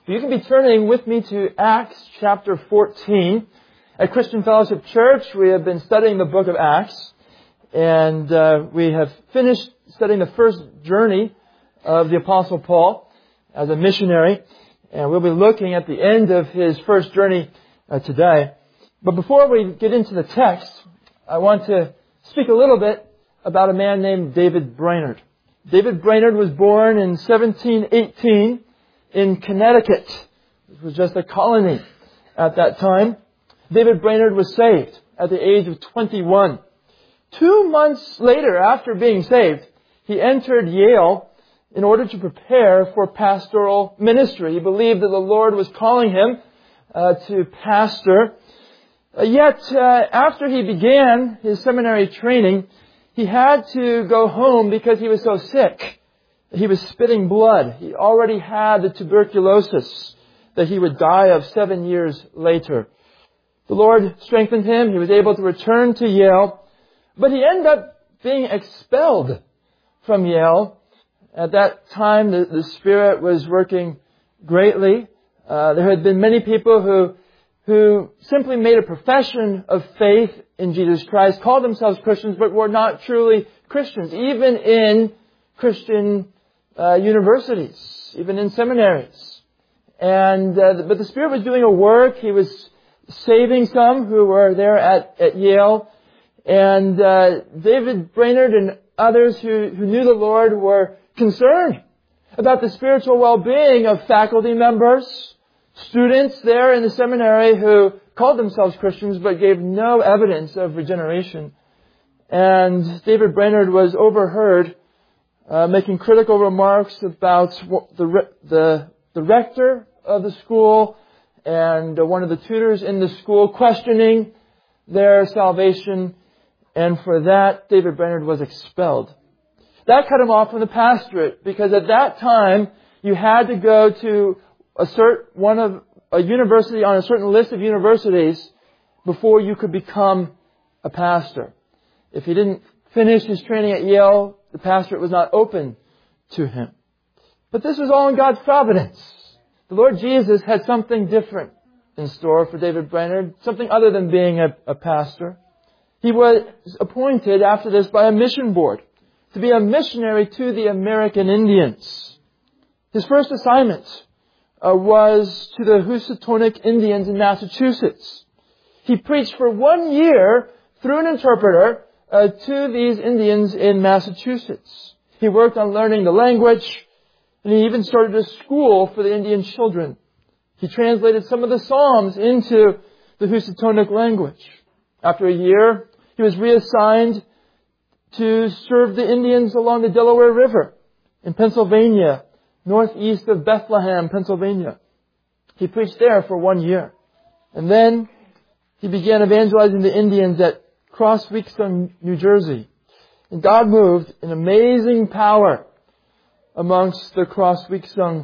You can be turning with me to Acts chapter 14. At Christian Fellowship Church, we have been studying the book of Acts, and we have finished studying the first journey of the Apostle Paul as a missionary, and we'll be looking at the end of his first journey today. But before we get into the text, I want to speak a little bit about a man named David Brainerd. David Brainerd was born in 1718 in Connecticut. It was just a colony at that time. David Brainerd was saved at the age of 21. 2 months later, after being saved, he entered Yale in order to prepare for pastoral ministry. He believed that the Lord was calling him to pastor. Yet, after he began his seminary training, he had to go home because he was so sick. He was spitting blood. He already had the tuberculosis that he would die of 7 years later. The Lord strengthened him. He was able to return to Yale. But he ended up being expelled from Yale. At that time, the Spirit was working greatly. There had been many people who simply made a profession of faith in Jesus Christ, called themselves Christians, but were not truly Christians, even in Christian universities, even in seminaries. But the Spirit was doing a work. He was saving some who were there at Yale. And David Brainerd and others who knew the Lord were concerned about the spiritual well-being of faculty members, students there in the seminary who called themselves Christians but gave no evidence of regeneration. And David Brainerd was overheard making critical remarks about the rector of the school and one of the tutors in the school, questioning their salvation. And for that, David Brainerd was expelled. That cut him off from the pastorate, because at that time, you had to go to a university on a certain list of universities before you could become a pastor. If he didn't finish his training at Yale, the pastorate was not open to him. But this was all in God's providence. The Lord Jesus had something different in store for David Brainerd, something other than being a pastor. He was appointed after this by a mission board to be a missionary to the American Indians. His first assignment was to the Housatonic Indians in Massachusetts. He preached for 1 year through an interpreter to these Indians in Massachusetts. He worked on learning the language, and he even started a school for the Indian children. He translated some of the Psalms into the Housatonic language. After a year, he was reassigned to serve the Indians along the Delaware River in Pennsylvania, northeast of Bethlehem, Pennsylvania. He preached there for 1 year. And then he began evangelizing the Indians at Cross Weakston, New Jersey. And God moved in amazing power amongst the Cross Weakston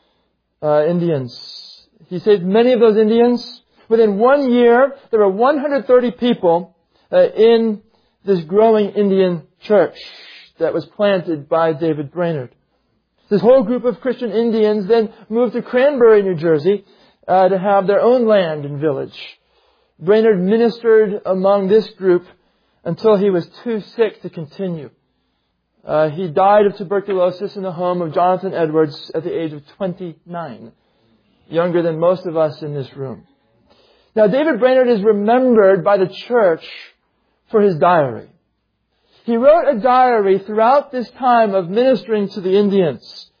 Indians. He saved many of those Indians. Within 1 year, there were 130 people in this growing Indian church that was planted by David Brainerd. This whole group of Christian Indians then moved to Cranbury, New Jersey, to have their own land and village. Brainerd ministered among this group until he was too sick to continue. He died of tuberculosis in the home of Jonathan Edwards at the age of 29, younger than most of us in this room. Now, David Brainerd is remembered by the church for his diary. He wrote a diary throughout this time of ministering to the Indians.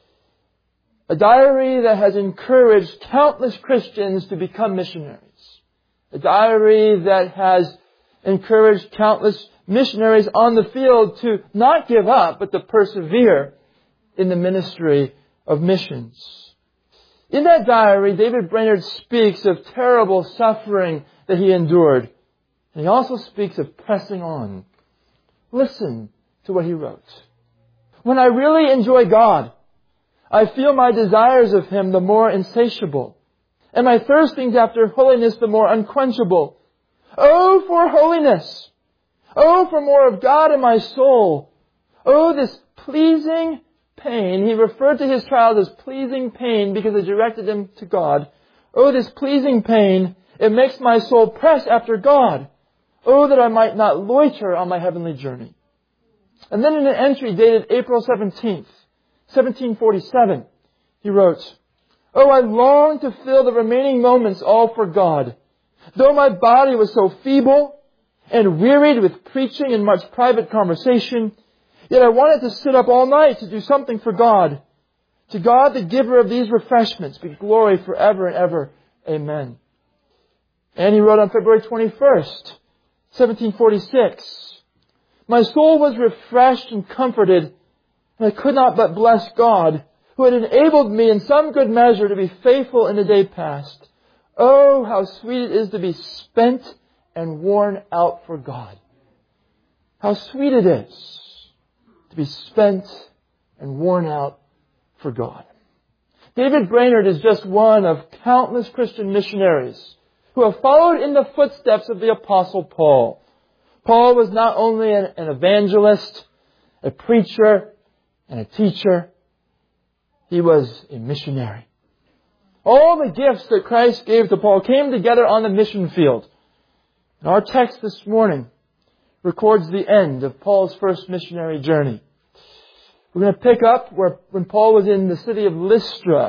A diary that has encouraged countless Christians to become missionaries. A diary that has encouraged countless missionaries on the field to not give up, but to persevere in the ministry of missions. In that diary, David Brainerd speaks of terrible suffering that he endured. And he also speaks of pressing on. Listen to what he wrote. When I really enjoy God, I feel my desires of Him the more insatiable, and my thirstings after holiness the more unquenchable. Oh, for holiness! Oh, for more of God in my soul! Oh, this pleasing, pain. He referred to his trials as pleasing pain because it directed him to God. Oh, this pleasing pain, it makes my soul press after God. Oh, that I might not loiter on my heavenly journey. And then in an entry dated April 17th, 1747, he wrote, Oh, I long to fill the remaining moments all for God. Though my body was so feeble and wearied with preaching and much private conversation, yet I wanted to sit up all night to do something for God. To God, the giver of these refreshments, be glory forever and ever. Amen. And he wrote on February 21st, 1746, My soul was refreshed and comforted, and I could not but bless God, who had enabled me in some good measure to be faithful in the day past. Oh, how sweet it is to be spent and worn out for God. How sweet it is to be spent and worn out for God. David Brainerd is just one of countless Christian missionaries who have followed in the footsteps of the Apostle Paul. Paul was not only an evangelist, a preacher, and a teacher. He was a missionary. All the gifts that Christ gave to Paul came together on the mission field. And our text this morning records the end of Paul's first missionary journey. We're going to pick up when Paul was in the city of Lystra,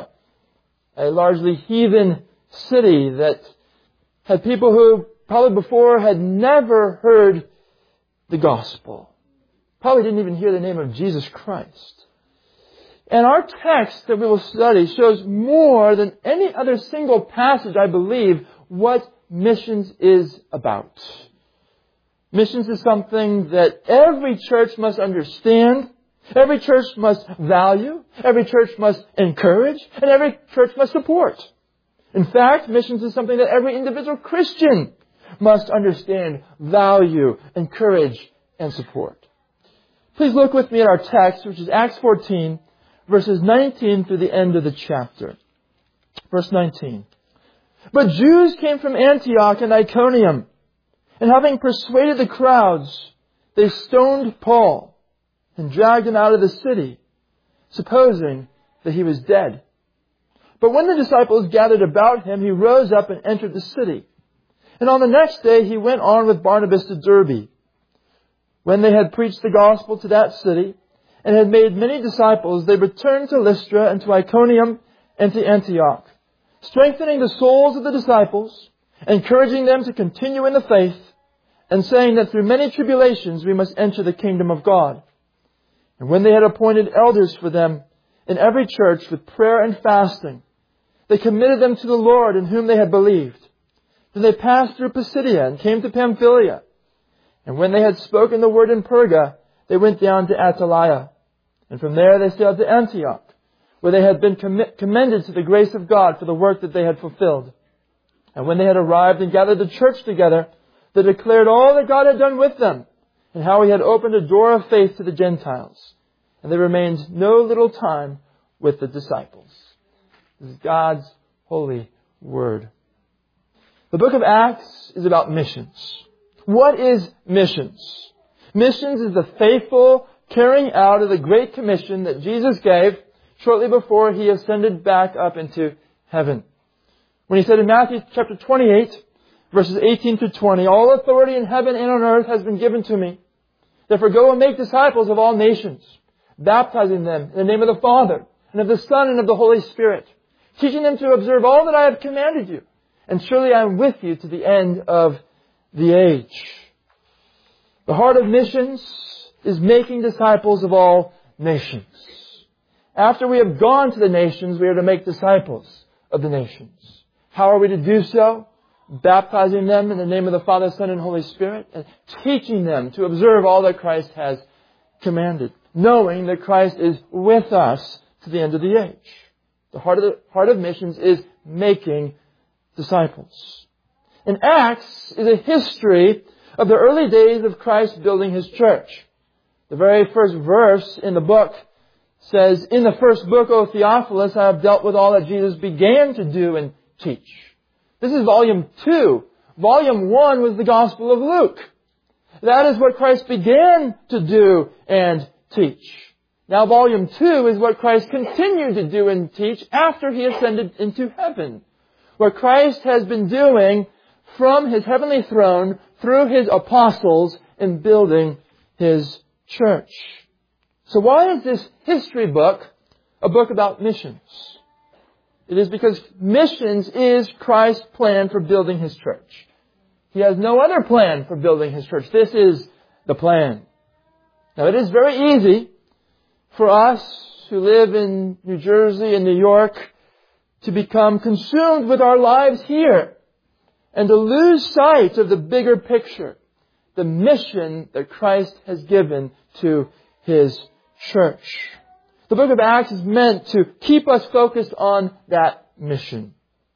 a largely heathen city that had people who probably before had never heard the gospel. Probably didn't even hear the name of Jesus Christ. And our text that we will study shows more than any other single passage, I believe, what missions is about. Missions is something that every church must understand, every church must value, every church must encourage, and every church must support. In fact, missions is something that every individual Christian must understand, value, encourage, and support. Please look with me at our text, which is Acts 14, verses 19 through the end of the chapter. Verse 19. But Jews came from Antioch and Iconium, and having persuaded the crowds, they stoned Paul and dragged him out of the city, supposing that he was dead. But when the disciples gathered about him, he rose up and entered the city. And on the next day he went on with Barnabas to Derbe. When they had preached the gospel to that city, and had made many disciples, they returned to Lystra and to Iconium and to Antioch, strengthening the souls of the disciples, encouraging them to continue in the faith, and saying that through many tribulations we must enter the kingdom of God. And when they had appointed elders for them in every church with prayer and fasting, they committed them to the Lord in whom they had believed. Then they passed through Pisidia and came to Pamphylia. And when they had spoken the word in Perga, they went down to Attalia. And from there they sailed to Antioch, where they had been commended to the grace of God for the work that they had fulfilled. And when they had arrived and gathered the church together, they declared all that God had done with them, and how He had opened a door of faith to the Gentiles. And they remained no little time with the disciples. This is God's holy word. The book of Acts is about missions. What is missions? Missions is the faithful carrying out of the Great Commission that Jesus gave shortly before He ascended back up into heaven. When He said in Matthew chapter 28, verses 18 to 20, All authority in heaven and on earth has been given to me. Therefore go and make disciples of all nations, baptizing them in the name of the Father, and of the Son, and of the Holy Spirit, teaching them to observe all that I have commanded you. And surely I am with you to the end of the age. The heart of missions is making disciples of all nations. After we have gone to the nations, we are to make disciples of the nations. How are we to do so? Baptizing them in the name of the Father, Son, and Holy Spirit, and teaching them to observe all that Christ has commanded, knowing that Christ is with us to the end of the age. The heart of missions is making disciples. And Acts is a history of the early days of Christ building His church. The very first verse in the book says, In the first book, O Theophilus, I have dealt with all that Jesus began to do and teach. This is volume 2. Volume 1 was the Gospel of Luke. That is what Christ began to do and teach. Now volume 2 is what Christ continued to do and teach after He ascended into heaven. What Christ has been doing from His heavenly throne through His apostles in building His church. So why is this history book a book about missions? It is because missions is Christ's plan for building His church. He has no other plan for building His church. This is the plan. Now it is very easy for us who live in New Jersey and New York to become consumed with our lives here and to lose sight of the bigger picture, the mission that Christ has given to His church. The book of Acts is meant to keep us focused on that mission.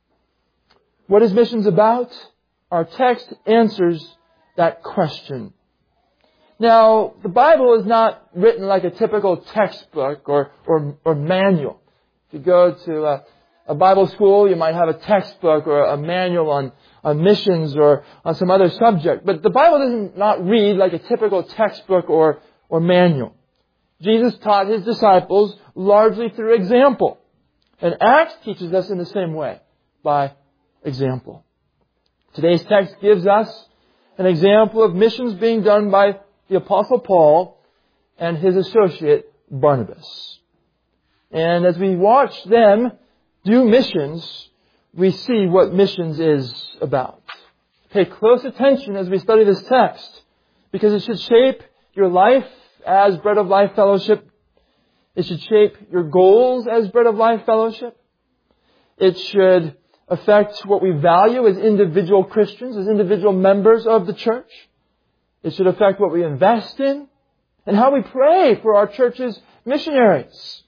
What is missions about? Our text answers that question. Now, the Bible is not written like a typical textbook or manual. If you go to a Bible school, you might have a textbook or a manual on missions or on some other subject. But the Bible does not read like a typical textbook or manual. Jesus taught His disciples largely through example. And Acts teaches us in the same way, by example. Today's text gives us an example of missions being done by the Apostle Paul and his associate Barnabas. And as we watch them do missions, we see what missions is about. Pay close attention as we study this text, because it should shape your life as Bread of Life Fellowship. It should shape your goals as Bread of Life Fellowship. It should affect what we value as individual Christians, as individual members of the church. It should affect what we invest in and how we pray for our church's missionaries.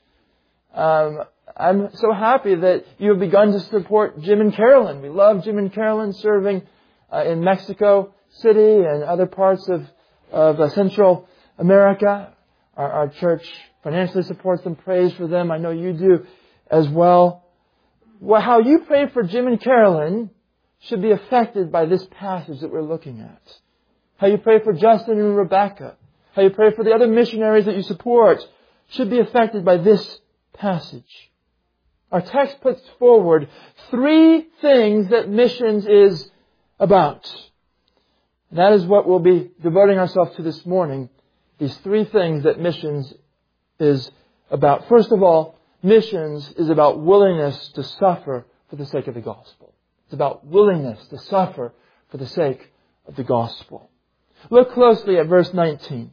I'm so happy that you have begun to support Jim and Carolyn. We love Jim and Carolyn serving in Mexico City and other parts of Central America. Our church financially supports them, prays for them. I know you do as well. Well, how you pray for Jim and Carolyn should be affected by this passage that we're looking at. How you pray for Justin and Rebecca, how you pray for the other missionaries that you support, should be affected by this passage. Our text puts forward 3 things that missions is about. And that is what we'll be devoting ourselves to this morning. These 3 things that missions is about. First of all, missions is about willingness to suffer for the sake of the gospel. It's about willingness to suffer for the sake of the gospel. Look closely at verse 19.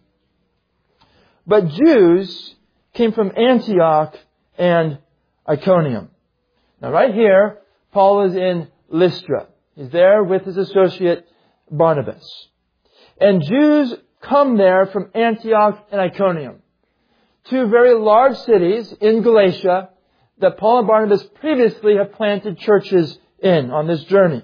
But Jews came from Antioch and Iconium. Now right here, Paul is in Lystra. He's there with his associate Barnabas. And Jews come there from Antioch and Iconium, 2 very large cities in Galatia that Paul and Barnabas previously have planted churches in on this journey.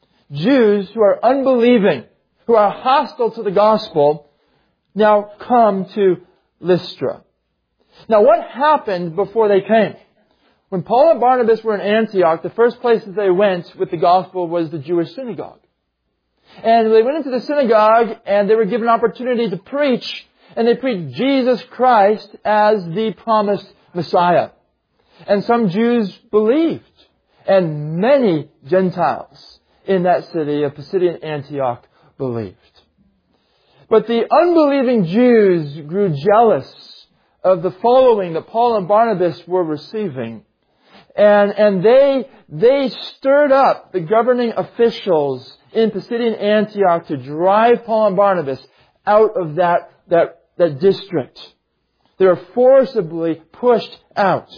Jews who are unbelieving, who are hostile to the gospel, now come to Lystra. Now what happened before they came? When Paul and Barnabas were in Antioch, the first place that they went with the gospel was the Jewish synagogue. And they went into the synagogue and they were given an opportunity to preach. And they preached Jesus Christ as the promised Messiah. And some Jews believed. And many Gentiles in that city of Pisidian Antioch believed. But the unbelieving Jews grew jealous of the following that Paul and Barnabas were receiving. And they stirred up the governing officials in Pisidian Antioch to drive Paul and Barnabas out of that district. They were forcibly pushed out.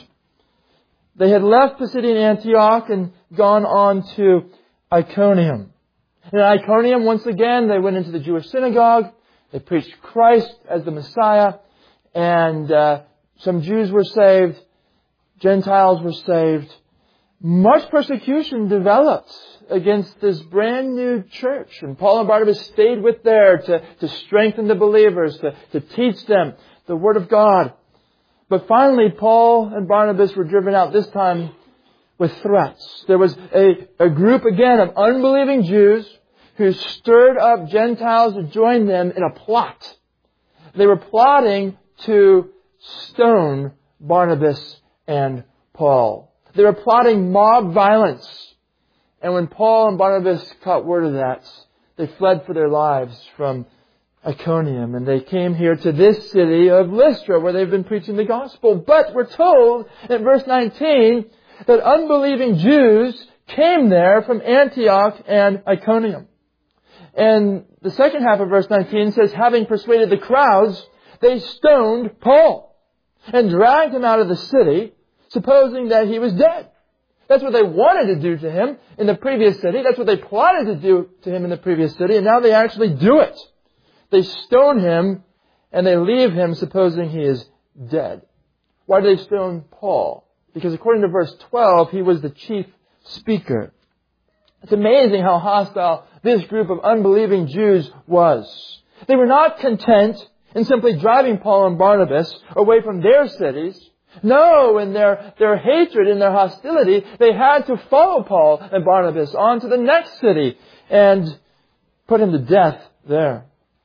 They had left Pisidian Antioch and gone on to Iconium. In Iconium, once again, they went into the Jewish synagogue. They preached Christ as the Messiah. And some Jews were saved. Gentiles were saved. Much persecution developed against this brand new church. And Paul and Barnabas stayed with there to strengthen the believers, to teach them the Word of God. But finally, Paul and Barnabas were driven out, this time with threats. There was a group again of unbelieving Jews who stirred up Gentiles to join them in a plot. They were plotting to stone Barnabas and Paul. They were plotting mob violence. And when Paul and Barnabas caught word of that, they fled for their lives from Iconium, and they came here to this city of Lystra where they've been preaching the gospel. But we're told in verse 19 that unbelieving Jews came there from Antioch and Iconium. And the second half of verse 19 says, having persuaded the crowds, they stoned Paul and dragged him out of the city, supposing that he was dead. That's what they wanted to do to him in the previous city. That's what they plotted to do to him in the previous city. And now they actually do it. They stone him and they leave him supposing he is dead. Why do they stone Paul? Because according to verse 12, he was the chief speaker. It's amazing how hostile this group of unbelieving Jews was. They were not content in simply driving Paul and Barnabas away from their cities. No, in their hatred, in their hostility, they had to follow Paul and Barnabas on to the next city and put him to death there.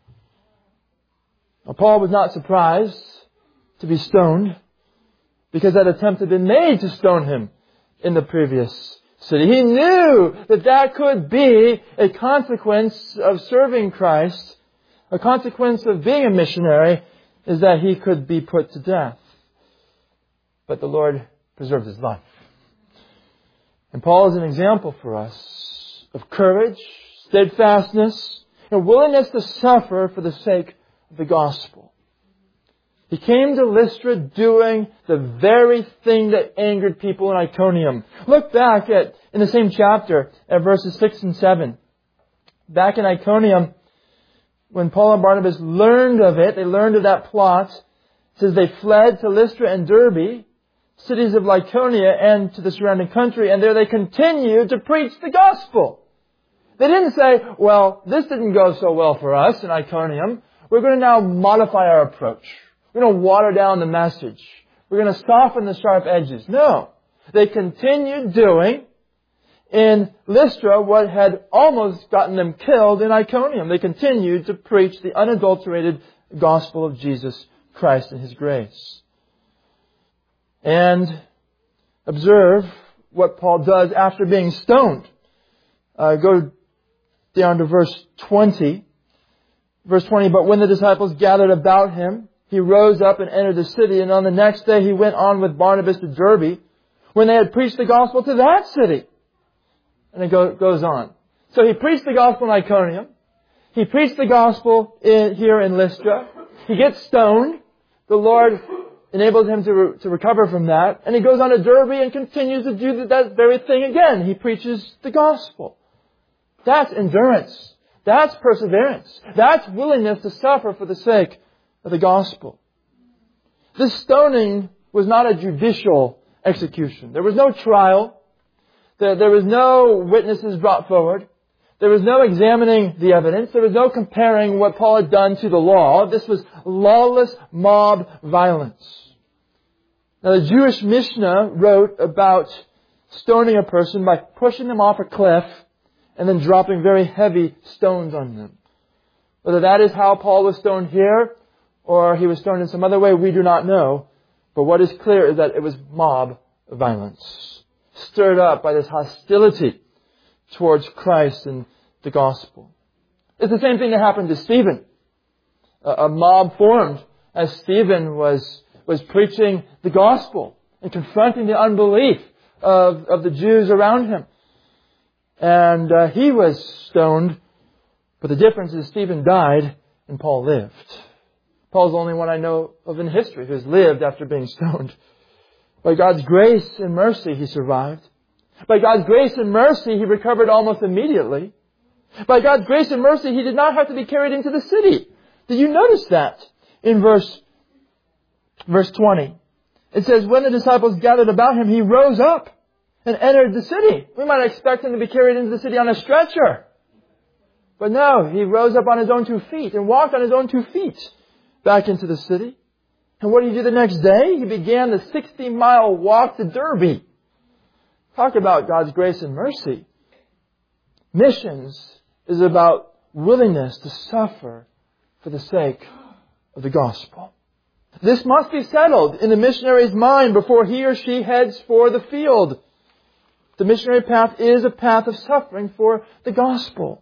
Now, Paul was not surprised to be stoned because that attempt had been made to stone him in the previous city. He knew that could be a consequence of serving Christ. A consequence of being a missionary is that he could be put to death. But the Lord preserved his life. And Paul is an example for us of courage, steadfastness, and willingness to suffer for the sake of the gospel. He came to Lystra doing the very thing that angered people in Iconium. Look back in the same chapter at verses 6 and 7. Back in Iconium, when Paul and Barnabas learned of it, they learned of that plot. It says they fled to Lystra and Derbe, cities of Lycaonia, and to the surrounding country, and there they continued to preach the gospel. They didn't say, well, this didn't go so well for us in Iconium. We're going to now modify our approach. We're going to water down the message. We're going to soften the sharp edges. No. They continued doing in Lystra what had almost gotten them killed in Iconium. They continued to preach the unadulterated gospel of Jesus Christ and His grace. And observe what Paul does after being stoned. Go down to verse 20. Verse 20, but when the disciples gathered about him, he rose up and entered the city, and on the next day he went on with Barnabas to Derbe, when they had preached the gospel to that city. And it goes on. So he preached the gospel in Iconium. He preached the gospel here in Lystra. He gets stoned. The Lord enables him to recover from that. And he goes on to Derbe and continues to do that very thing again. He preaches the gospel. That's endurance. That's perseverance. That's willingness to suffer for the sake of the gospel. This stoning was not a judicial execution. There was no trial. There was no witnesses brought forward. There was no examining the evidence. There was no comparing what Paul had done to the law. This was lawless mob violence. Now, the Jewish Mishnah wrote about stoning a person by pushing them off a cliff and then dropping very heavy stones on them. Whether that is how Paul was stoned here or he was stoned in some other way, we do not know. But what is clear is that it was mob violence, stirred up by this hostility towards Christ and the gospel. It's the same thing that happened to Stephen. A mob formed as Stephen was preaching the gospel and confronting the unbelief of the Jews around him. And he was stoned, but the difference is Stephen died and Paul lived. Paul's the only one I know of in history who's lived after being stoned. By God's grace and mercy, he survived. By God's grace and mercy, he recovered almost immediately. By God's grace and mercy, he did not have to be carried into the city. Did you notice that in verse 20? It says, when the disciples gathered about him, he rose up and entered the city. We might expect him to be carried into the city on a stretcher. But no, he rose up on his own 2 feet and walked on his own 2 feet back into the city. And what did he do the next day? He began the 60-mile walk to Derbe. Talk about God's grace and mercy. Missions is about willingness to suffer for the sake of the gospel. This must be settled in the missionary's mind before he or she heads for the field. The missionary path is a path of suffering for the gospel.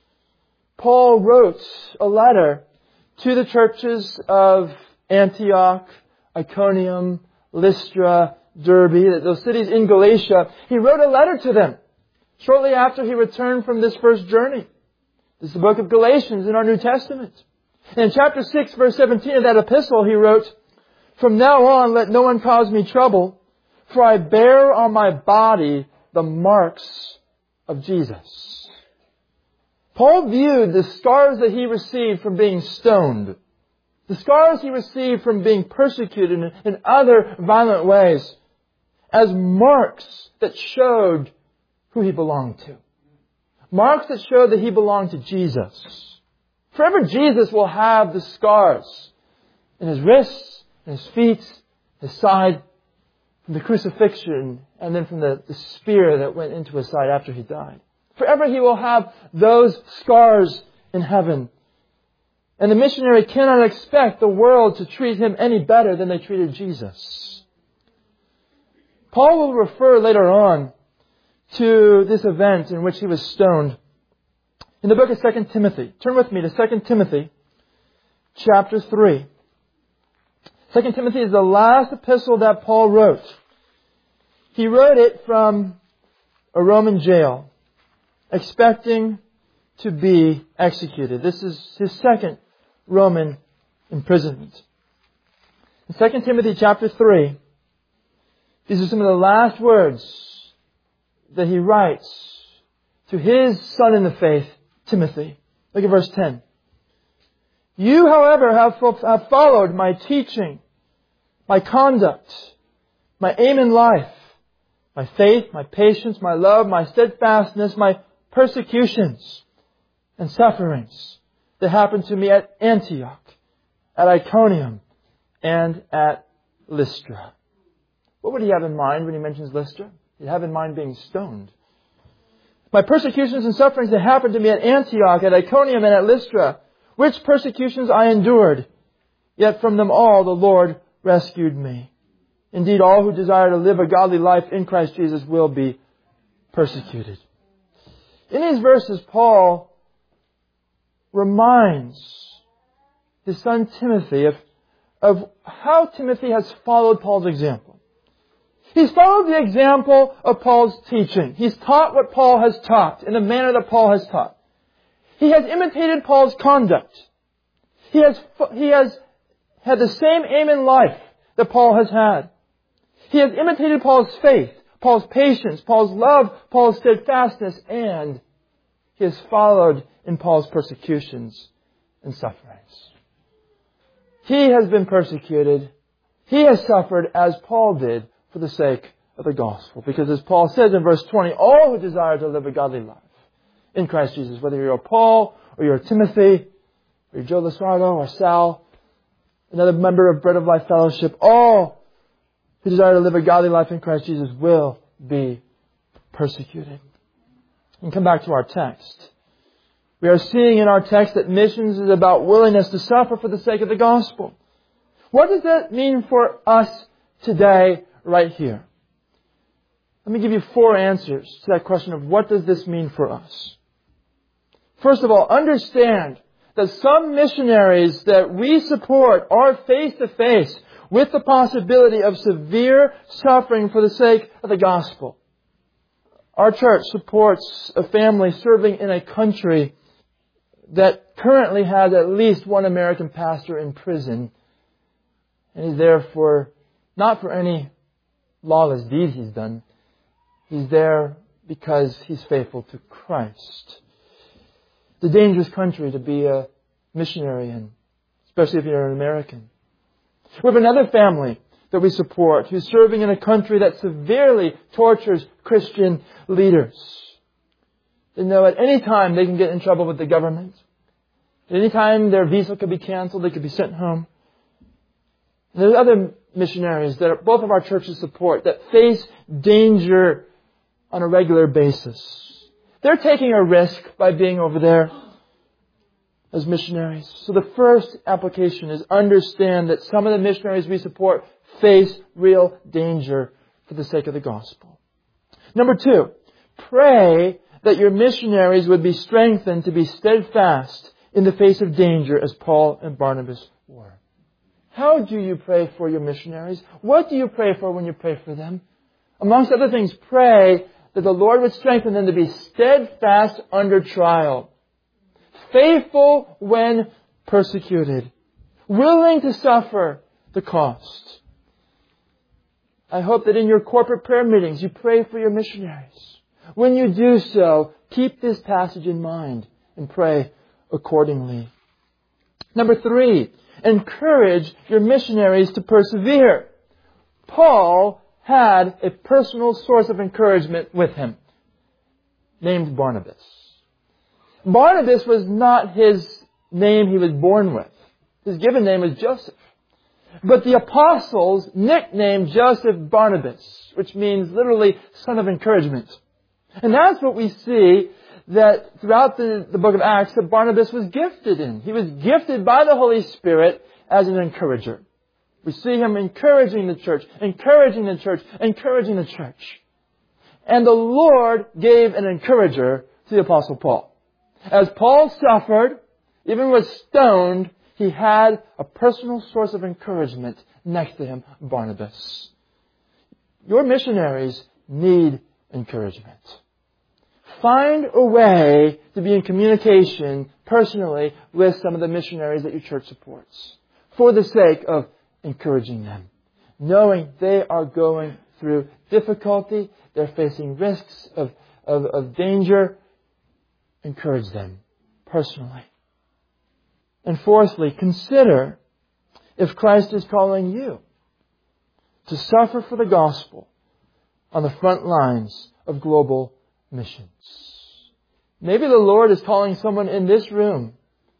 Paul wrote a letter to the churches of Antioch, Iconium, Lystra, Derbe, those cities in Galatia. He wrote a letter to them shortly after he returned from this first journey. This is the book of Galatians in our New Testament. And in chapter 6, verse 17 of that epistle, he wrote, "From now on, let no one cause me trouble, for I bear on my body the marks of Jesus." Paul viewed the scars that he received from being stoned, the scars he received from being persecuted in other violent ways, as marks that showed who he belonged to. Marks that showed that he belonged to Jesus. Forever Jesus will have the scars in his wrists, in his feet, his side, from the crucifixion, and then from the spear that went into his side after he died. Forever he will have those scars in heaven. And the missionary cannot expect the world to treat him any better than they treated Jesus. Paul will refer later on to this event in which he was stoned in the book of 2 Timothy. Turn with me to 2 Timothy chapter 3. 2 Timothy is the last epistle that Paul wrote. He wrote it from a Roman jail, expecting to be executed. This is his second Roman imprisonment. In 2 Timothy chapter 3, these are some of the last words that he writes to his son in the faith, Timothy. Look at verse 10. "You, however, have followed my teaching, my conduct, my aim in life, my faith, my patience, my love, my steadfastness, my persecutions and sufferings that happened to me at Antioch, at Iconium, and at Lystra." What would he have in mind when he mentions Lystra? He'd have in mind being stoned. "My persecutions and sufferings that happened to me at Antioch, at Iconium, and at Lystra, which persecutions I endured, yet from them all the Lord rescued me. Indeed, all who desire to live a godly life in Christ Jesus will be persecuted." In these verses, Paul reminds his son Timothy of how Timothy has followed Paul's example. He's followed the example of Paul's teaching. He's taught what Paul has taught in the manner that Paul has taught. He has imitated Paul's conduct. He has had the same aim in life that Paul has had. He has imitated Paul's faith, Paul's patience, Paul's love, Paul's steadfastness, and he has followed in Paul's persecutions and sufferings. He has been persecuted. He has suffered as Paul did for the sake of the gospel. Because as Paul says in verse 20, all who desire to live a godly life in Christ Jesus, whether you're a Paul or you're a Timothy or you're Joe Lasardo or Sal, another member of Bread of Life Fellowship, all who desire to live a godly life in Christ Jesus will be persecuted. And come back to our text. We are seeing in our text that missions is about willingness to suffer for the sake of the gospel. What does that mean for us today, right here? Let me give you 4 answers to that question of what does this mean for us. First of all, understand that some missionaries that we support are face to face with the possibility of severe suffering for the sake of the gospel. Our church supports a family serving in a country that currently has at least one American pastor in prison. And he's there not for any lawless deeds he's done. He's there because he's faithful to Christ. It's a dangerous country to be a missionary in, especially if you're an American. We have another family that we support who's serving in a country that severely tortures Christian leaders. They know at any time they can get in trouble with the government. At any time their visa could be canceled, they could be sent home. And there's other missionaries that both of our churches support that face danger on a regular basis. They're taking a risk by being over there. as missionaries. So the first application is understand that some of the missionaries we support face real danger for the sake of the gospel. Number 2, pray that your missionaries would be strengthened to be steadfast in the face of danger as Paul and Barnabas were. How do you pray for your missionaries? What do you pray for when you pray for them? Amongst other things, pray that the Lord would strengthen them to be steadfast under trial, faithful when persecuted, willing to suffer the cost. I hope that in your corporate prayer meetings you pray for your missionaries. When you do so, keep this passage in mind and pray accordingly. Number 3, encourage your missionaries to persevere. Paul had a personal source of encouragement with him, named Barnabas. Barnabas was not his name he was born with. His given name was Joseph. But the apostles nicknamed Joseph Barnabas, which means literally son of encouragement. And that's what we see that throughout the book of Acts that Barnabas was gifted in. He was gifted by the Holy Spirit as an encourager. We see him encouraging the church, encouraging the church, encouraging the church. And the Lord gave an encourager to the Apostle Paul. As Paul suffered, even was stoned, he had a personal source of encouragement next to him, Barnabas. Your missionaries need encouragement. Find a way to be in communication personally with some of the missionaries that your church supports for the sake of encouraging them, knowing they are going through difficulty, they're facing risks of danger. Encourage them personally. And fourthly, consider if Christ is calling you to suffer for the gospel on the front lines of global missions. Maybe the Lord is calling someone in this room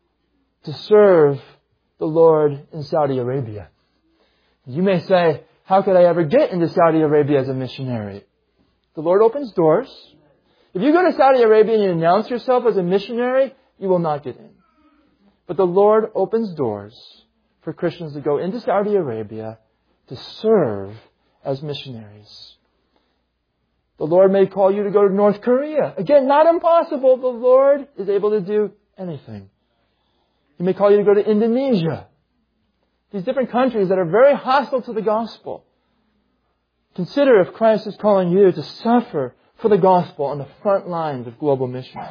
to serve the Lord in Saudi Arabia. You may say, how could I ever get into Saudi Arabia as a missionary? The Lord opens doors. If you go to Saudi Arabia and you announce yourself as a missionary, you will not get in. But the Lord opens doors for Christians to go into Saudi Arabia to serve as missionaries. The Lord may call you to go to North Korea. Again, not impossible. The Lord is able to do anything. He may call you to go to Indonesia. These different countries that are very hostile to the gospel. Consider if Christ is calling you to suffer for the gospel on the front lines of global missions.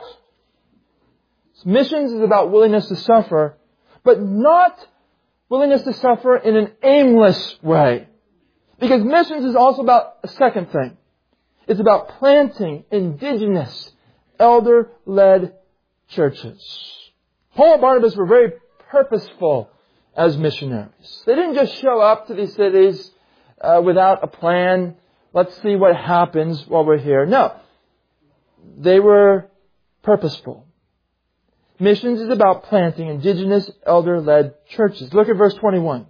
Missions is about willingness to suffer, but not willingness to suffer in an aimless way. Because missions is also about a second thing. It's about planting indigenous, elder-led churches. Paul and Barnabas were very purposeful as missionaries. They didn't just show up to these cities without a plan. Let's see what happens while we're here. No. They were purposeful. Missions is about planting indigenous, elder-led churches. Look at verse 21.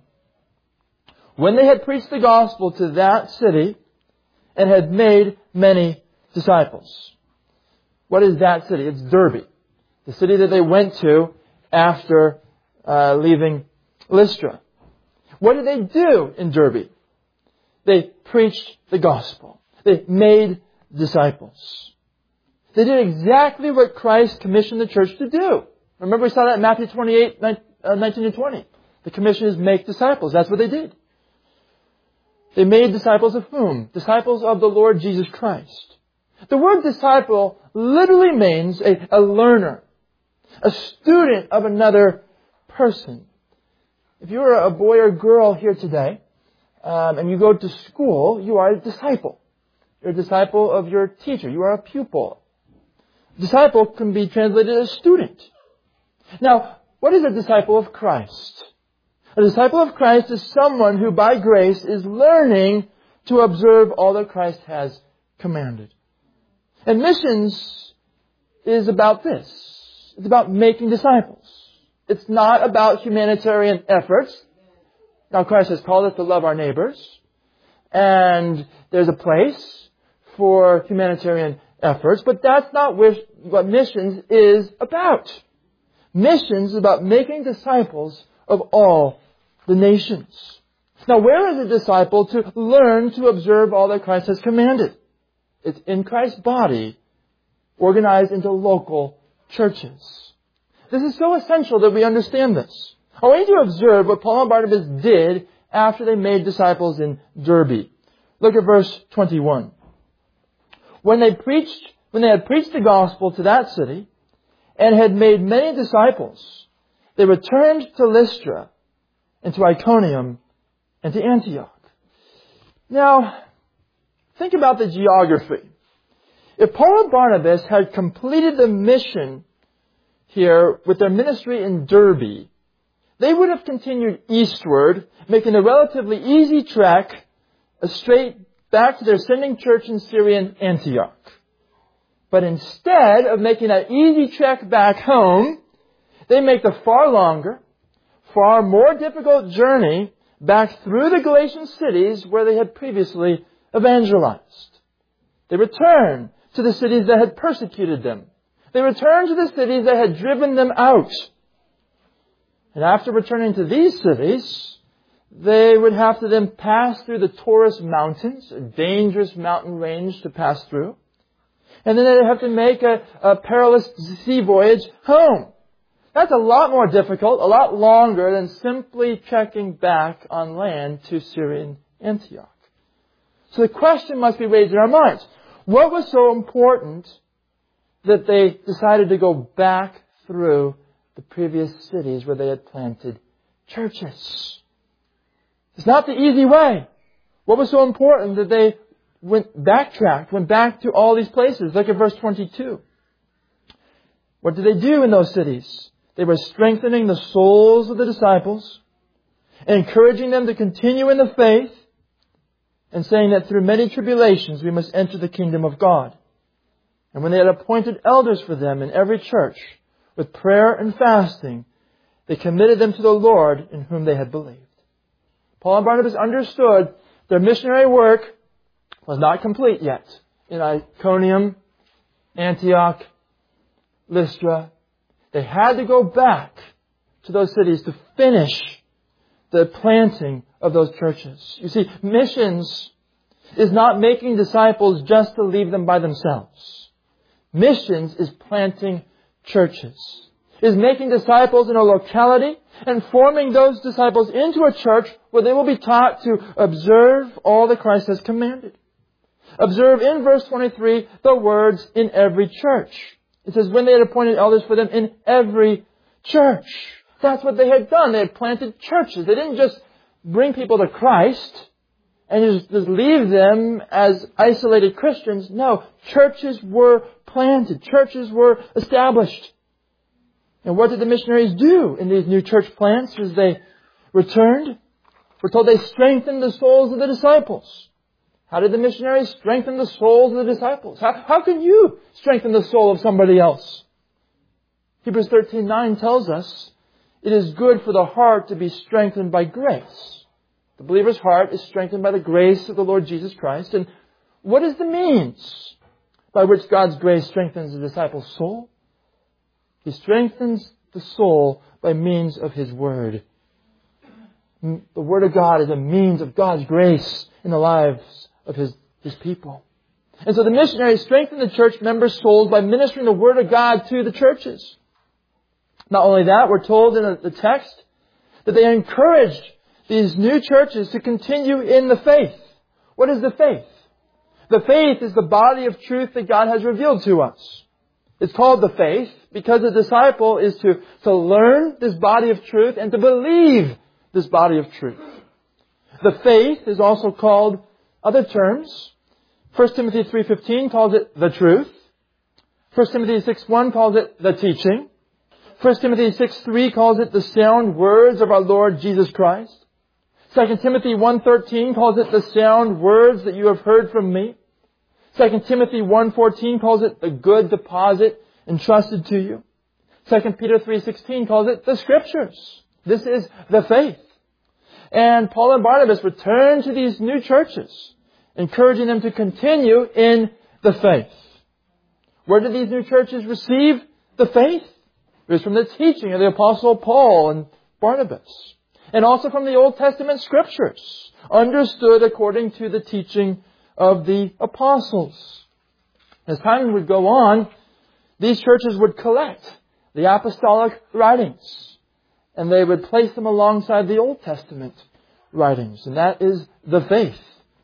When they had preached the gospel to that city and had made many disciples. What is that city? It's Derbe, the city that they went to after leaving Lystra. What did they do in Derbe? They preached the gospel. They made disciples. They did exactly what Christ commissioned the church to do. Remember we saw that in Matthew 28, 19 to 20. The commission is make disciples. That's what they did. They made disciples of whom? Disciples of the Lord Jesus Christ. The word disciple literally means a learner, a student of another person. If you're a boy or girl here today, and you go to school, you are a disciple. You're a disciple of your teacher. You are a pupil. Disciple can be translated as student. Now, what is a disciple of Christ? A disciple of Christ is someone who by grace is learning to observe all that Christ has commanded. And missions is about this. It's about making disciples. It's not about humanitarian efforts. Now Christ has called us to love our neighbors. And there's a place for humanitarian efforts. But that's not what missions is about. Missions is about making disciples of all the nations. Now, where is a disciple to learn to observe all that Christ has commanded? It's in Christ's body, organized into local churches. This is so essential that we understand this. I want you to observe what Paul and Barnabas did after they made disciples in Derbe. Look at verse 21. When they had preached the gospel to that city and had made many disciples, they returned to Lystra and to Iconium and to Antioch. Now, think about the geography. If Paul and Barnabas had completed the mission here with their ministry in Derbe, they would have continued eastward, making a relatively easy trek straight back to their sending church in Syrian Antioch. But instead of making that easy trek back home, they make the far longer, far more difficult journey back through the Galatian cities where they had previously evangelized. They return to the cities that had persecuted them. They return to the cities that had driven them out. And after returning to these cities, they would have to then pass through the Taurus Mountains, a dangerous mountain range to pass through. And then they'd have to make a perilous sea voyage home. That's a lot more difficult, a lot longer than simply trekking back on land to Syrian Antioch. So the question must be raised in our minds. What was so important that they decided to go back through the previous cities where they had planted churches? It's not the easy way. What was so important that they went back to all these places? Look at verse 22. What did they do in those cities? They were strengthening the souls of the disciples, encouraging them to continue in the faith, and saying that through many tribulations we must enter the kingdom of God. And when they had appointed elders for them in every church, with prayer and fasting, they committed them to the Lord in whom they had believed. Paul and Barnabas understood their missionary work was not complete yet in Iconium, Antioch, Lystra. They had to go back to those cities to finish the planting of those churches. You see, missions is not making disciples just to leave them by themselves. Missions is planting churches. Is making disciples in a locality and forming those disciples into a church where they will be taught to observe all that Christ has commanded. Observe in verse 23 the words in every church. It says, when they had appointed elders for them in every church. That's what they had done. They had planted churches. They didn't just bring people to Christ and just leave them as isolated Christians. No, churches were planted. Churches were established. And what did the missionaries do in these new church plants as they returned? We're told they strengthened the souls of the disciples. How did the missionaries strengthen the souls of the disciples? How can you strengthen the soul of somebody else? Hebrews 13:9 tells us it is good for the heart to be strengthened by grace. The believer's heart is strengthened by the grace of the Lord Jesus Christ. And what is the means by which God's grace strengthens the disciple's soul? He strengthens the soul by means of His Word. The Word of God is a means of God's grace in the lives of His people. And so the missionaries strengthen the church members' souls by ministering the Word of God to the churches. Not only that, we're told in the text that they encouraged these new churches to continue in the faith. What is the faith? The faith is the body of truth that God has revealed to us. It's called the faith because the disciple is to learn this body of truth and to believe this body of truth. The faith is also called other terms. 1 Timothy 3:15 calls it the truth. 1 Timothy 6:1 calls it the teaching. 1 Timothy 6:3 calls it the sound words of our Lord Jesus Christ. 2 Timothy 1:13 calls it the sound words that you have heard from me. 2 Timothy 1:14 calls it the good deposit entrusted to you. 2 Peter 3:16 calls it the Scriptures. This is the faith. And Paul and Barnabas returned to these new churches, encouraging them to continue in the faith. Where did these new churches receive the faith? It was from the teaching of the Apostle Paul and Barnabas. And also from the Old Testament Scriptures, understood according to the teaching of the apostles. As time would go on, these churches would collect the apostolic writings, and they would place them alongside the Old Testament writings, and that is the faith.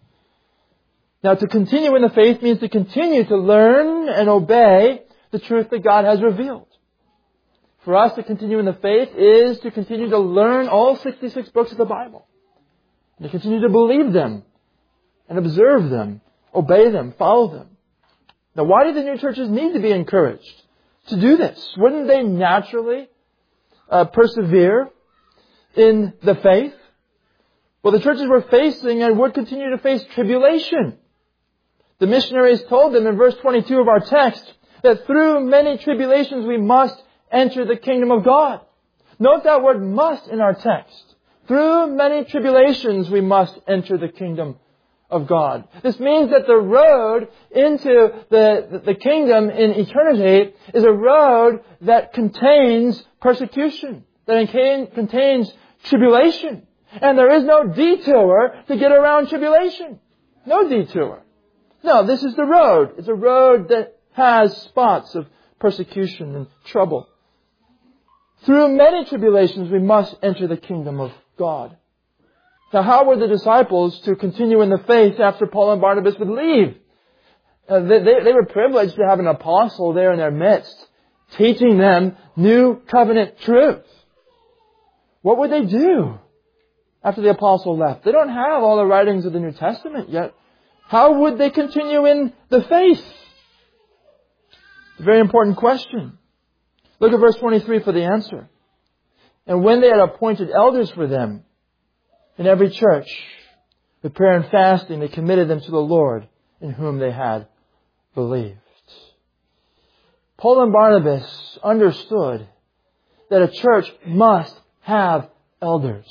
Now, to continue in the faith means to continue to learn and obey the truth that God has revealed. For us to continue in the faith is to continue to learn all 66 books of the Bible, and to continue to believe them, and observe them, obey them, follow them. Now, why do the new churches need to be encouraged to do this? Wouldn't they naturally persevere in the faith? Well, the churches were facing and would continue to face tribulation. The missionaries told them in verse 22 of our text that through many tribulations we must enter the kingdom of God. Note that word must in our text. Through many tribulations we must enter the kingdom of God. This means that the road into the kingdom in eternity is a road that contains persecution, that contains tribulation. And there is no detour to get around tribulation. No detour. No, this is the road. It's a road that has spots of persecution and trouble. Through many tribulations we must enter the kingdom of God. Now, how were the disciples to continue in the faith after Paul and Barnabas would leave? They were privileged to have an apostle there in their midst, teaching them new covenant truth. What would they do after the apostle left? They don't have all the writings of the New Testament yet. How would they continue in the faith? It's a very important question. Look at verse 23 for the answer. And when they had appointed elders for them in every church, with prayer and fasting, they committed them to the Lord in whom they had believed. Paul and Barnabas understood that a church must have elders.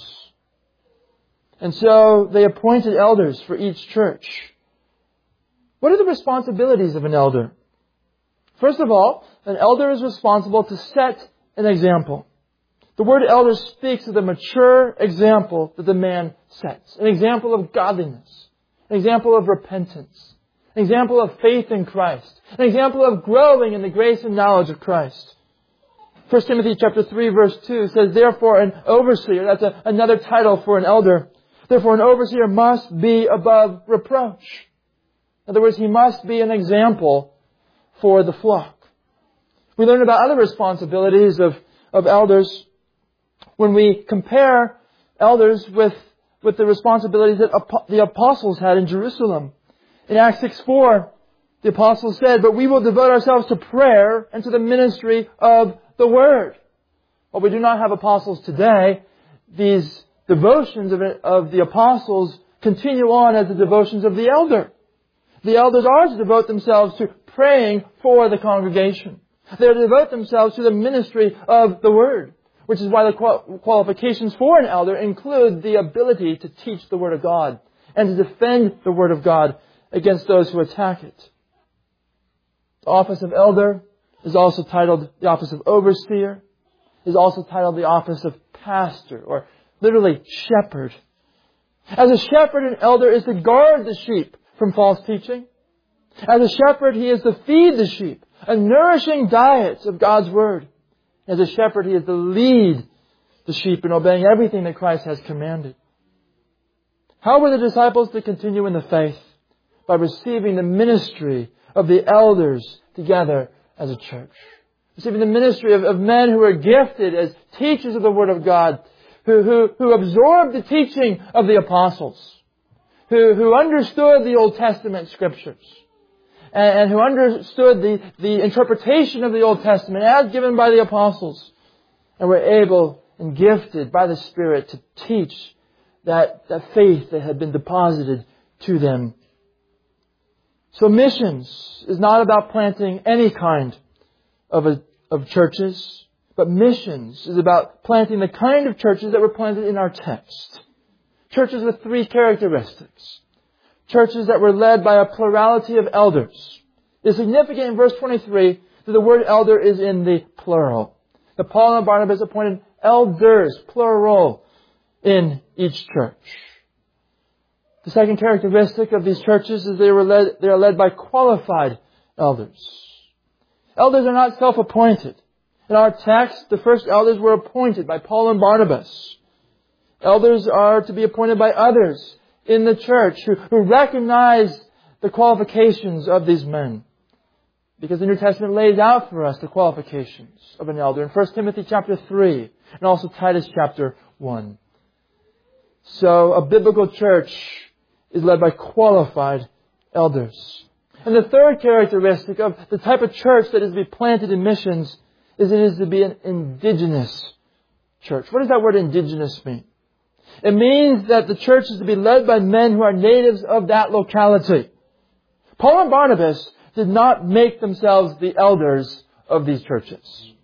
And so they appointed elders for each church. What are the responsibilities of an elder? First of all, an elder is responsible to set an example. The word elder speaks of the mature example that the man sets. An example of godliness. An example of repentance. An example of faith in Christ. An example of growing in the grace and knowledge of Christ. 1 Timothy chapter 3 verse 2 says, therefore an overseer, that's another title for an elder. Therefore an overseer must be above reproach. In other words, he must be an example for the flock. We learn about other responsibilities of elders when we compare elders with the responsibilities that the apostles had in Jerusalem. In Acts 6:4, the apostles said, but we will devote ourselves to prayer and to the ministry of the Word. While we do not have apostles today, these devotions of the apostles continue on as the devotions of the elder. The elders are to devote themselves to praying for the congregation. They are to devote themselves to the ministry of the Word, which is why the qualifications for an elder include the ability to teach the Word of God and to defend the Word of God against those who attack it. The office of elder is also titled the office of overseer, is also titled the office of pastor, or literally shepherd. As a shepherd, an elder is to guard the sheep from false teaching. As a shepherd, he is to feed the sheep a nourishing diet of God's Word. As a shepherd, he is to lead the sheep in obeying everything that Christ has commanded. How were the disciples to continue in the faith? By receiving the ministry of the elders together as a church. Receiving the ministry of men who are gifted as teachers of the Word of God, who absorbed the teaching of the apostles, who understood the Old Testament Scriptures, and who understood the interpretation of the Old Testament as given by the apostles, and were able and gifted by the Spirit to teach that faith that had been deposited to them. So missions is not about planting any kind of churches, but missions is about planting the kind of churches that were planted in our text. Churches with three characteristics. Churches that were led by a plurality of elders. It's significant in verse 23 that the word elder is in the plural. that Paul and Barnabas appointed elders, plural, in each church. The second characteristic of these churches is they are led by qualified elders. Elders are not self-appointed. In our text, the first elders were appointed by Paul and Barnabas. Elders are to be appointed by others in the church who recognize the qualifications of these men. Because the New Testament lays out for us the qualifications of an elder in 1 Timothy chapter 3 and also Titus chapter 1. So a biblical church is led by qualified elders. And the third characteristic of the type of church that is to be planted in missions is it is to be an indigenous church. What does that word indigenous mean? It means that the church is to be led by men who are natives of that locality. Paul and Barnabas did not make themselves the elders of these churches.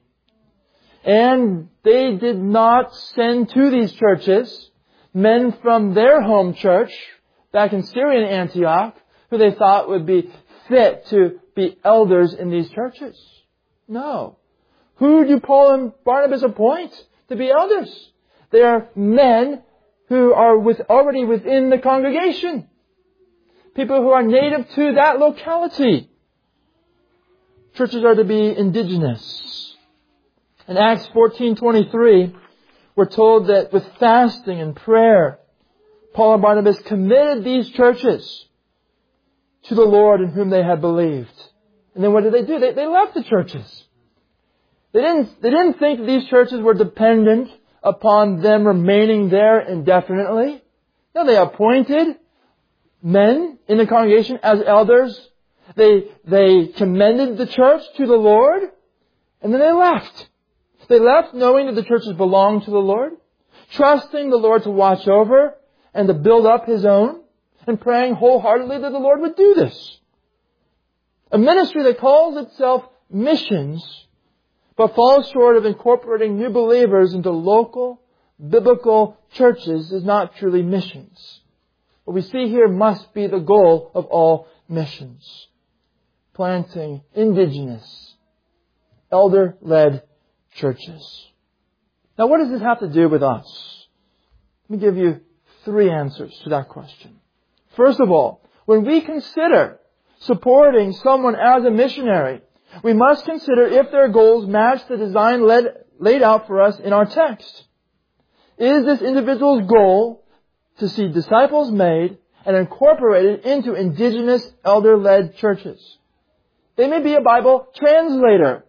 And they did not send to these churches men from their home church back in Syrian Antioch who they thought would be fit to be elders in these churches. No. Who do Paul and Barnabas appoint to be elders? They are men who are already within the congregation. People who are native to that locality. Churches are to be indigenous. In Acts 14:23, we're told that with fasting and prayer, Paul and Barnabas committed these churches to the Lord in whom they had believed. And then what did they do? They left the churches. They didn't think that these churches were dependent upon them remaining there indefinitely. No, they appointed men in the congregation as elders. They commended the church to the Lord, and then they left. They left knowing that the churches belonged to the Lord, trusting the Lord to watch over and to build up His own, and praying wholeheartedly that the Lord would do this. A ministry that calls itself missions, but falls short of incorporating new believers into local, biblical churches is not truly missions. What we see here must be the goal of all missions. Planting indigenous, elder-led churches. Now, what does this have to do with us? Let me give you 3 answers to that question. First of all, when we consider supporting someone as a missionary, we must consider if their goals match the design laid out for us in our text. Is this individual's goal to see disciples made and incorporated into indigenous elder-led churches? They may be a Bible translator.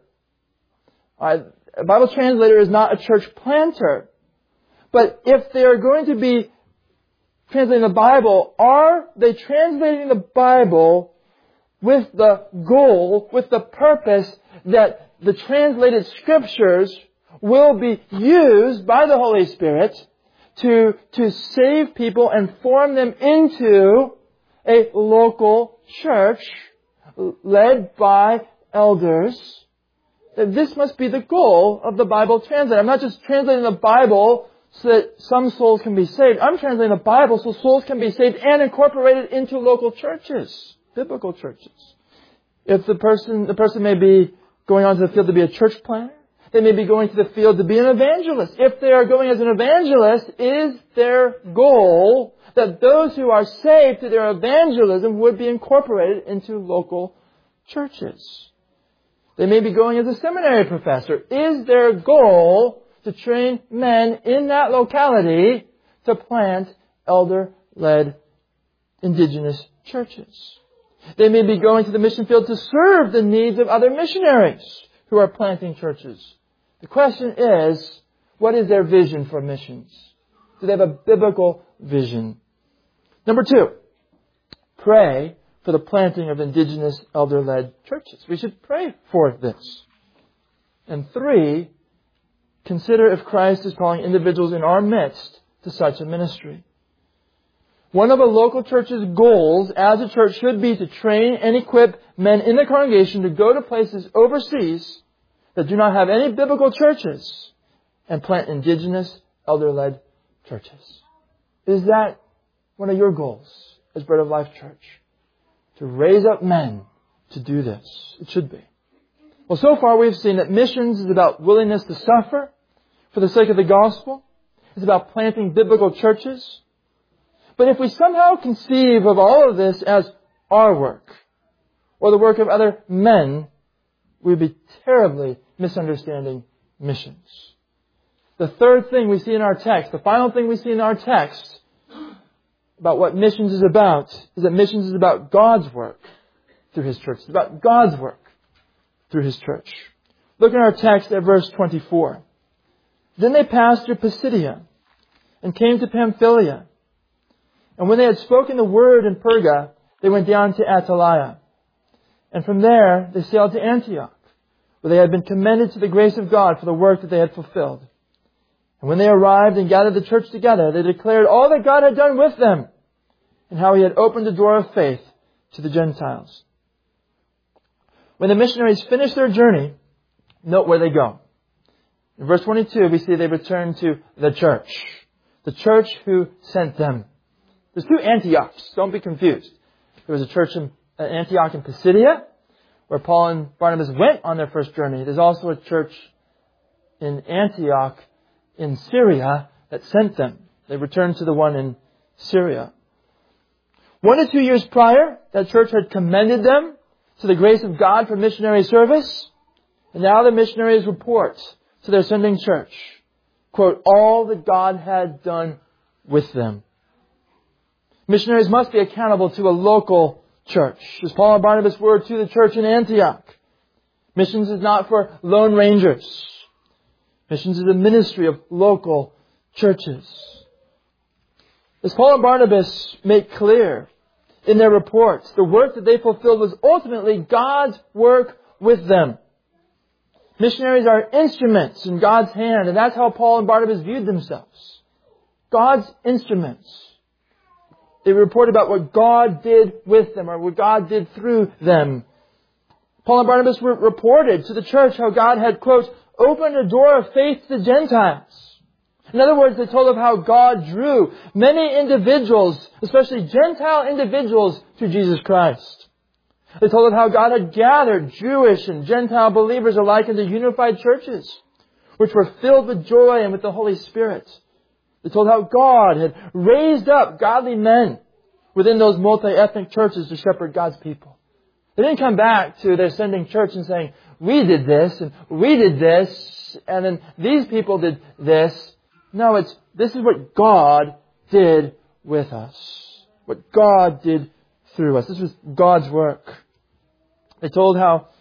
A Bible translator is not a church planter. But if they are going to be translating the Bible, are they translating the Bible with the goal, with the purpose that the translated Scriptures will be used by the Holy Spirit to save people and form them into a local church led by elders? This must be the goal of the Bible translator. I'm not just translating the Bible so that some souls can be saved. I'm translating the Bible so souls can be saved and incorporated into local churches, biblical churches. If the person may be going onto the field to be a church planter, they may be going to the field to be an evangelist. If they are going as an evangelist, is their goal that those who are saved through their evangelism would be incorporated into local churches? They may be going as a seminary professor. Is their goal to train men in that locality to plant elder-led indigenous churches? They may be going to the mission field to serve the needs of other missionaries who are planting churches. The question is, what is their vision for missions? Do they have a biblical vision? Number 2, pray for the planting of indigenous elder-led churches. We should pray for this. And 3, consider if Christ is calling individuals in our midst to such a ministry. One of a local church's goals as a church should be to train and equip men in the congregation to go to places overseas that do not have any biblical churches and plant indigenous elder-led churches. Is that one of your goals as Bread of Life Church? To raise up men to do this. It should be. Well, so far we've seen that missions is about willingness to suffer for the sake of the gospel. It's about planting biblical churches. But if we somehow conceive of all of this as our work, or the work of other men, we'd be terribly misunderstanding missions. The third thing we see in our text, the final thing we see in our text about what missions is that missions is about God's work through His church. It's about God's work through His church. Look in our text at verse 24. Then they passed through Pisidia and came to Pamphylia. And when they had spoken the word in Perga, they went down to Attalia. And from there they sailed to Antioch, where they had been commended to the grace of God for the work that they had fulfilled. And when they arrived and gathered the church together, they declared all that God had done with them, and how He had opened the door of faith to the Gentiles. When the missionaries finished their journey, note where they go. In verse 22, we see they return to the church who sent them. There's two Antiochs, don't be confused. There was a church in Antioch in Pisidia, where Paul and Barnabas went on their first journey. There's also a church in Antioch in Syria that sent them. They returned to the one in Syria. 1 to 2 years prior, that church had commended them to the grace of God for missionary service. And now the missionaries report to their sending church, quote, all that God had done with them. Missionaries must be accountable to a local church, as Paul and Barnabas were to the church in Antioch. Missions is not for lone rangers. Missions is a ministry of local churches. As Paul and Barnabas make clear in their reports, the work that they fulfilled was ultimately God's work with them. Missionaries are instruments in God's hand, and that's how Paul and Barnabas viewed themselves. God's instruments. They report about what God did with them, or what God did through them. Paul and Barnabas reported to the church how God had, quote, opened a door of faith to the Gentiles. In other words, they told of how God drew many individuals, especially Gentile individuals, to Jesus Christ. They told of how God had gathered Jewish and Gentile believers alike into unified churches, which were filled with joy and with the Holy Spirit. They told how God had raised up godly men within those multi-ethnic churches to shepherd God's people. They didn't come back to their sending church and saying, we did this, and we did this, and then these people did this. No, this is what God did with us. What God did through us. This was God's work. They told how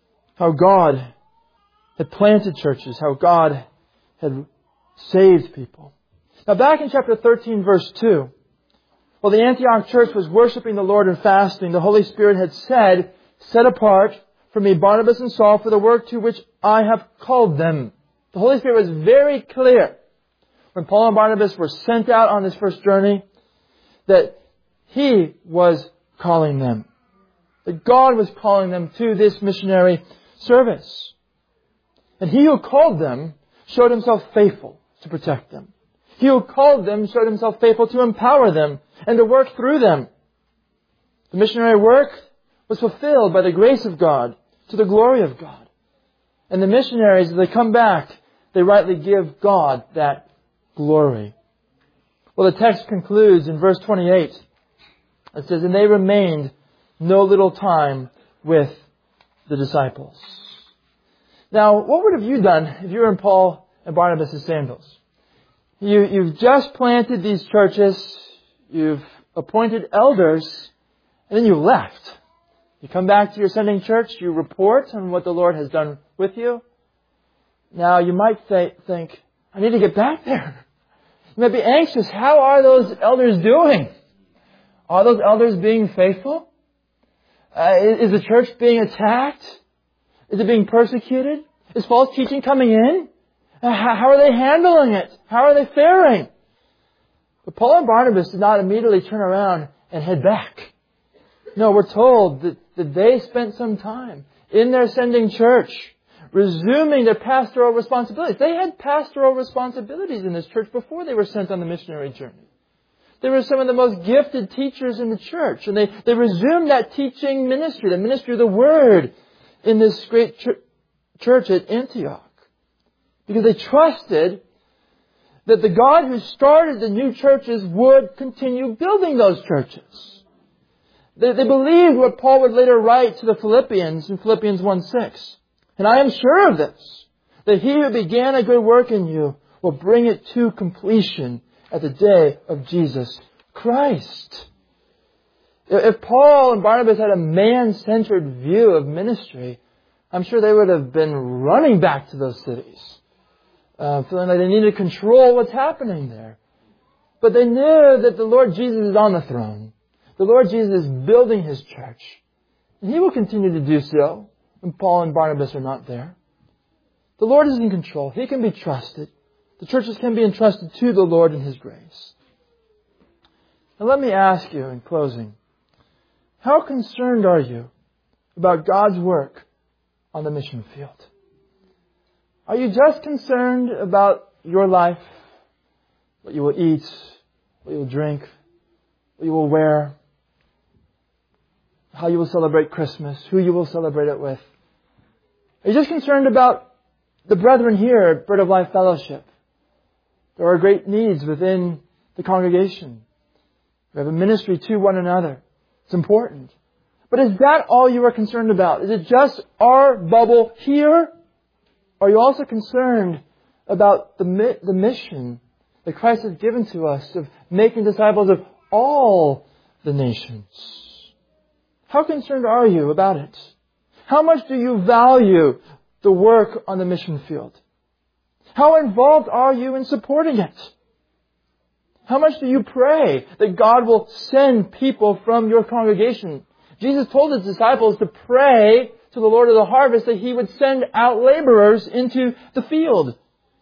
God had planted churches, how God had saved people. Now back in chapter 13, verse 2, while the Antioch church was worshiping the Lord and fasting, the Holy Spirit had said, set apart for me Barnabas and Saul for the work to which I have called them. The Holy Spirit was very clear when Paul and Barnabas were sent out on this first journey that He was calling them. That God was calling them to this missionary service. And He who called them showed Himself faithful to protect them. He who called them showed Himself faithful to empower them and to work through them. The missionary work was fulfilled by the grace of God to the glory of God. And the missionaries, as they come back, they rightly give God that glory. Well, the text concludes in verse 28. It says, and they remained no little time with the disciples. Now, what would have you done if you were in Paul and Barnabas' sandals? You've just planted these churches, you've appointed elders, and then you left. You come back to your sending church, you report on what the Lord has done with you. Now, you might think, I need to get back there. You might be anxious. How are those elders doing? Are those elders being faithful? Is the church being attacked? Is it being persecuted? Is false teaching coming in? How are they handling it? How are they faring? But Paul and Barnabas did not immediately turn around and head back. No, we're told that they spent some time in their sending church, resuming their pastoral responsibilities. They had pastoral responsibilities in this church before they were sent on the missionary journey. They were some of the most gifted teachers in the church, and they resumed that teaching ministry, the ministry of the Word, in this great church at Antioch. Because they trusted that the God who started the new churches would continue building those churches. They believed what Paul would later write to the Philippians in Philippians 1:6. And I am sure of this, that he who began a good work in you will bring it to completion at the day of Jesus Christ. If Paul and Barnabas had a man-centered view of ministry, I'm sure they would have been running back to those cities, feeling like they needed to control what's happening there. But they knew that the Lord Jesus is on the throne. The Lord Jesus is building His church. And He will continue to do so when Paul and Barnabas are not there. The Lord is in control. He can be trusted. The churches can be entrusted to the Lord in His grace. Now let me ask you in closing, how concerned are you about God's work on the mission field? Are you just concerned about your life, what you will eat, what you will drink, what you will wear, how you will celebrate Christmas, who you will celebrate it with? Are you just concerned about the brethren here at Bread of Life Fellowship? There are great needs within the congregation. We have a ministry to one another. It's important. But is that all you are concerned about? Is it just our bubble here? Or are you also concerned about the mission that Christ has given to us of making disciples of all the nations? How concerned are you about it? How much do you value the work on the mission field? How involved are you in supporting it? How much do you pray that God will send people from your congregation? Jesus told His disciples to pray to the Lord of the harvest that He would send out laborers into the field.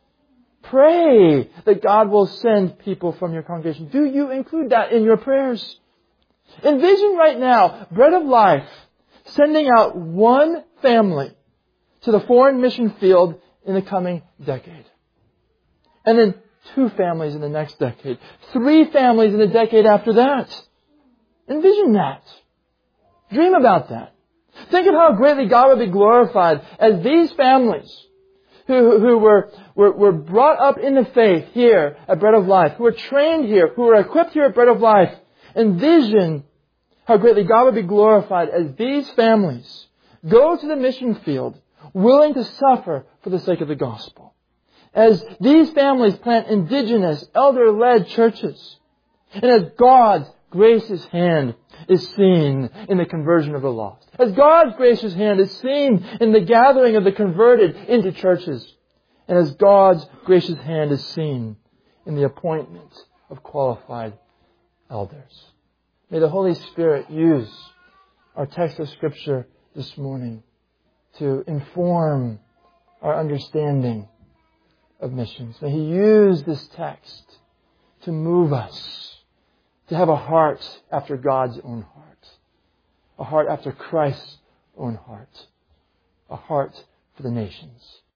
Pray that God will send people from your congregation. Do you include that in your prayers? Envision right now Bread of Life sending out one family to the foreign mission field in the coming decade. And then 2 families in the next decade. 3 families in the decade after that. Envision that. Dream about that. Think of how greatly God would be glorified as these families who were brought up in the faith here at Bread of Life, who were trained here, who were equipped here at Bread of Life. Envision how greatly God would be glorified as these families go to the mission field willing to suffer for the sake of the gospel. As these families plant indigenous, elder-led churches. And as God's gracious hand is seen in the conversion of the lost. As God's gracious hand is seen in the gathering of the converted into churches. And as God's gracious hand is seen in the appointment of qualified elders. May the Holy Spirit use our text of Scripture this morning to inform our understanding of missions. May He use this text to move us, to have a heart after God's own heart, a heart after Christ's own heart, a heart for the nations.